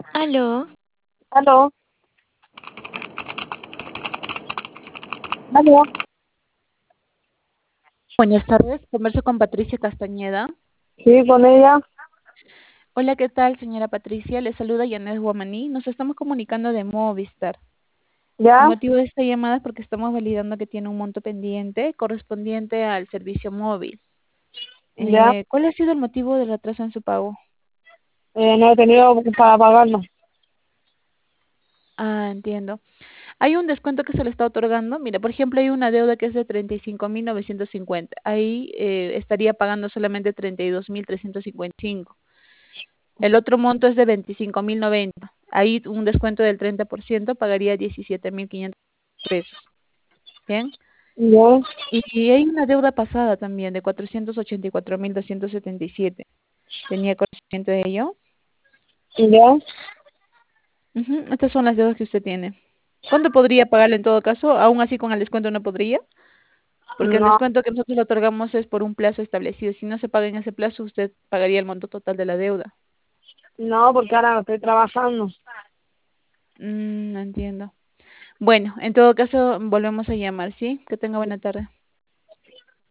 Aló, Aló, aló. Buenas tardes, converso con Patricia Castañeda. Sí, con ella. Hola, ¿qué tal, señora Patricia? Le saluda Yanet Guamaní. Nos estamos comunicando de Movistar. El ¿Ya? motivo de esta llamada es porque estamos validando que tiene un monto pendiente correspondiente al servicio móvil. ¿Ya? ¿Cuál ha sido el motivo del retraso en su pago? No he tenido para pagarlo. Ah, entiendo. Hay un descuento que se le está otorgando. Mira, por ejemplo, hay una deuda que es de 35.950. Ahí estaría pagando solamente 32.355. El otro monto es de 25.090. Ahí un descuento del 30% pagaría 17.500 pesos. Bien. ¿Ya? Y hay una deuda pasada también de 484.277. ¿Tenía conocimiento de ello? ¿Ya? Ujú. Estas son las deudas que usted tiene. ¿Cuándo podría pagarle en todo caso? Aún así con el descuento no podría, porque el No, descuento que nosotros le otorgamos es por un plazo establecido. Si no se paga en ese plazo, usted pagaría el monto total de la deuda. no, porque ahora no estoy trabajando. No entiendo. Bueno, en todo caso, volvemos a llamar, ¿sí? Que tenga buena tarde.